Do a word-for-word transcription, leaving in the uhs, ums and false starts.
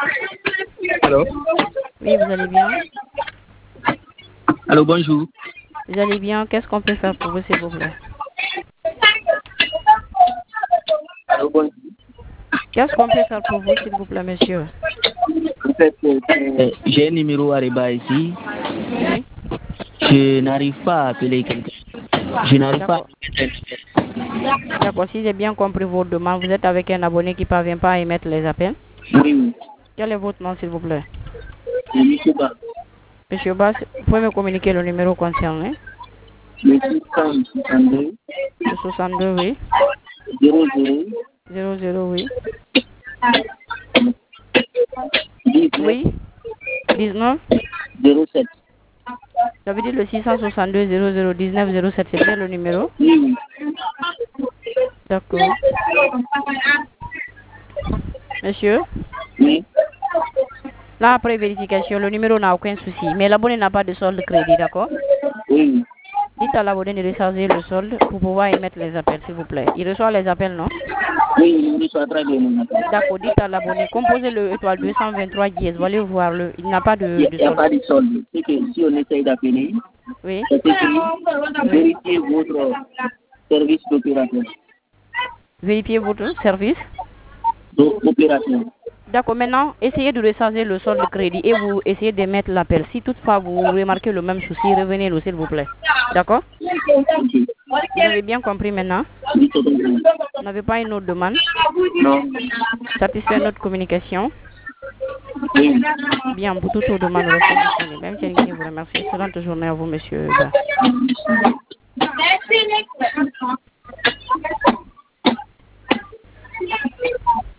Allô? Oui, vous allez bien? Allô, bonjour. Vous allez bien? Qu'est-ce qu'on peut faire pour vous, s'il vous plaît? Allô, bonjour. Qu'est-ce qu'on peut faire pour vous, s'il vous plaît, monsieur? En fait, euh, j'ai un numéro à Reba ici. Oui. Je n'arrive pas à appeler quelqu'un. Je n'arrive pas à D'accord. D'accord, si j'ai bien compris vos demandes, vous êtes avec un abonné qui ne parvient pas à émettre les appels. Oui, oui. Quel est votre nom, s'il vous plaît? C'est Monsieur Ba. Monsieur Bass, vous pouvez me communiquer le numéro concerné? Le six cent soixante-deux, Le soixante-deux, oui. zéro zéro, zéro zéro, oui. dix-neuf, Oui. dix-neuf. zéro sept. Ça veut dire le six cent soixante-deux, zéro zéro, dix-neuf, zéro sept, c'est bien le numéro? Oui, D'accord. Monsieur? oui. Là, après vérification, le numéro n'a aucun souci. Mais l'abonné n'a pas de solde crédit, d'accord? Oui, Dites à l'abonné de recharger le solde pour pouvoir émettre les appels, s'il vous plaît. Il reçoit les appels, non? oui, il soit très bien. D'accord, dites à l'abonné, composez le étoile deux cent vingt-trois dièse, vous allez voir, le, il n'a pas de, Il de n'y a solde. pas de solde. C'est que si on essaye d'appeler, Oui. c'est écrit, vérifiez votre service d'opérateur. Vérifiez votre service. D'opérateur. D'accord, maintenant, essayez de recharger le solde de crédit et vous essayez d'émettre l'appel. Si toutefois vous remarquez le même souci, revenez-le, s'il vous plaît. D'accord? Vous avez bien compris maintenant? Vous n'avez pas une autre demande? Non. Satisfait notre communication? Oui. Bien, pour toutes vos demandes, restez disponibles. Même si elle vous remercie. Excellente journée à vous, monsieur Ba. Merci.